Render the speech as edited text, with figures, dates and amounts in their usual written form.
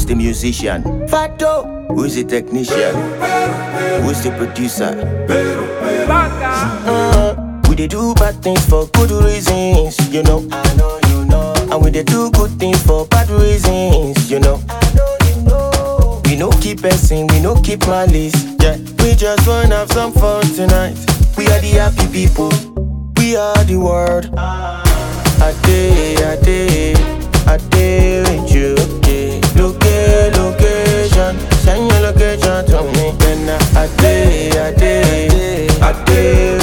the musician? Fado, who's the technician? Who's the producer? We dey do bad things for good reasons, you know. I know you know. And we dey do good things for bad reasons, you know. I know you know. We no keep passing, we no keep malice. Yeah, we just wanna have some fun tonight. We are the happy people. We are the world. I day with you. Location, send your location to me. Then I day